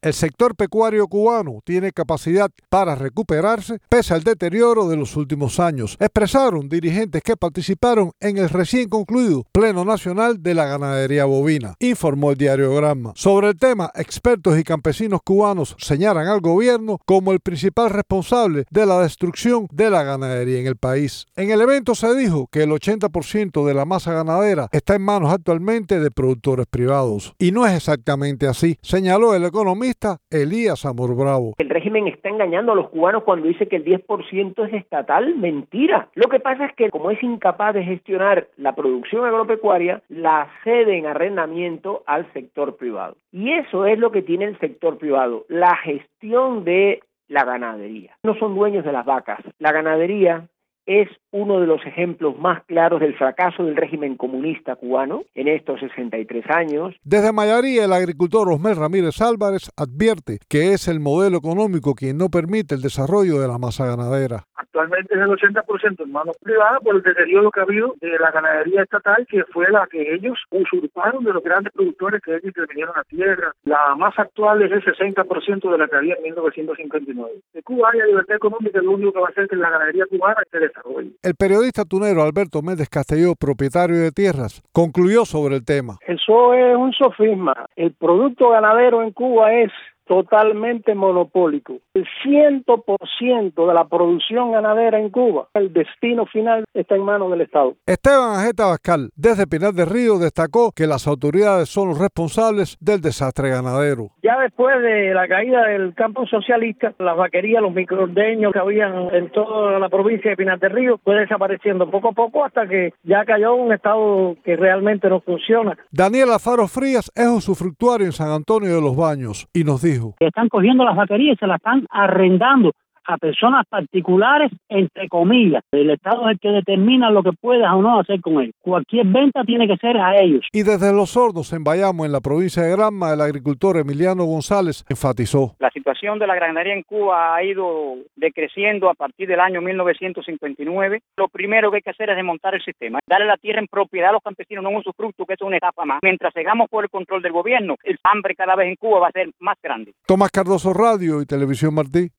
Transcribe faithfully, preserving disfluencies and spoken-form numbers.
El sector pecuario cubano tiene capacidad para recuperarse pese al deterioro de los últimos años, expresaron dirigentes que participaron en el recién concluido Pleno Nacional de la Ganadería Bovina, informó el diario Granma. Sobre el tema, expertos y campesinos cubanos señalan al gobierno como el principal responsable de la destrucción de la ganadería en el país. En el evento se dijo que el ochenta por ciento de la masa ganadera está en manos actualmente de productores privados. Y no es exactamente así, señaló el economista Elías Amor Bravo. El régimen está engañando a los cubanos cuando dice que el diez por ciento es estatal. Mentira. Lo que pasa es que como es incapaz de gestionar la producción agropecuaria, la cede en arrendamiento al sector privado. Y eso es lo que tiene el sector privado, la gestión de la ganadería. No son dueños de las vacas. La ganadería es uno de los ejemplos más claros del fracaso del régimen comunista cubano en estos sesenta y tres años. Desde Mayarí, el agricultor Osmel Ramírez Álvarez advierte que es el modelo económico quien no permite el desarrollo de la masa ganadera. Actualmente es el ochenta por ciento en manos privadas por el deterioro que ha habido de la ganadería estatal, que fue la que ellos usurparon de los grandes productores que ellos intervinieron a tierra. La masa actual es el sesenta por ciento de la que había en mil novecientos cincuenta y nueve. De Cuba haya libertad económica, lo único que va a hacer que la ganadería cubana se desarrolle. El periodista tunero Alberto Méndez Castelló, propietario de tierras, concluyó sobre el tema. Eso es un sofisma. El producto ganadero en Cuba es totalmente monopólico. El cien por ciento de la producción ganadera en Cuba, el destino final está en manos del Estado. Esteban Ajeta Bascal, desde Pinar del Río, destacó que las autoridades son los responsables del desastre ganadero. Ya después de la caída del campo socialista, las vaquerías, los microordeños que habían en toda la provincia de Pinar del Río fue desapareciendo poco a poco hasta que ya cayó un estado que realmente no funciona. Daniel Alfaro Frías es usufructuario en San Antonio de los Baños y nos dijo: están cogiendo las vaquerías y se las están arrendando a personas particulares, entre comillas. El Estado es el que determina lo que puedas o no hacer con él. Cualquier venta tiene que ser a ellos. Y desde Los Sordos, en Bayamo, en la provincia de Granma, el agricultor Emiliano González enfatizó: la situación de la ganadería en Cuba ha ido decreciendo a partir del año mil novecientos cincuenta y nueve. Lo primero que hay que hacer es desmontar el sistema, darle la tierra en propiedad a los campesinos, no en usufructo, que eso es una etapa más. Mientras sigamos por el control del gobierno, el hambre cada vez en Cuba va a ser más grande. Tomás Cardoso, Radio y Televisión Martí.